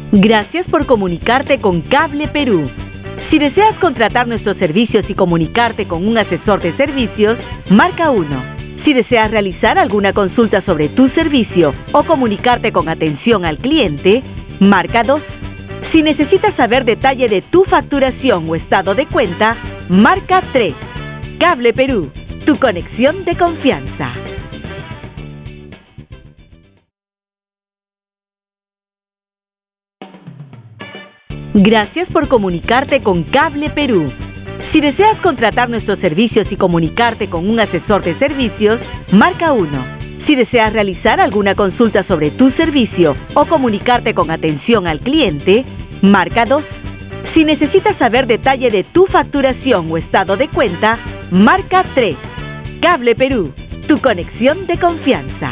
Gracias por comunicarte con Cable Perú. Si deseas contratar nuestros servicios y comunicarte con un asesor de servicios, marca 1. Si deseas realizar alguna consulta sobre tu servicio o comunicarte con atención al cliente, marca 2. Si necesitas saber detalle de tu facturación o estado de cuenta, marca 3. Cable Perú, tu conexión de confianza. Gracias por comunicarte con Cable Perú. Si deseas contratar nuestros servicios y comunicarte con un asesor de servicios, marca 1. Si deseas realizar alguna consulta sobre tu servicio o comunicarte con atención al cliente, marca 2. Si necesitas saber detalle de tu facturación o estado de cuenta, marca 3. Cable Perú, tu conexión de confianza.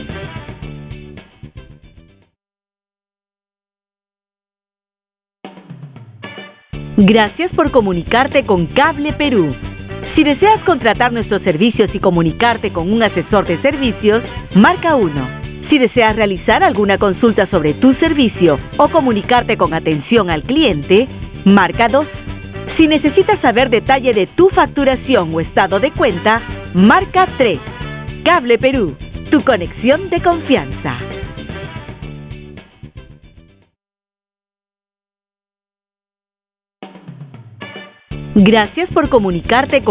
Gracias por comunicarte con Cable Perú. Si deseas contratar nuestros servicios y comunicarte con un asesor de servicios, marca 1. Si deseas realizar alguna consulta sobre tu servicio o comunicarte con atención al cliente, marca 2. Si necesitas saber detalle de tu facturación o estado de cuenta, marca 3. Cable Perú, tu conexión de confianza. Gracias por comunicarte con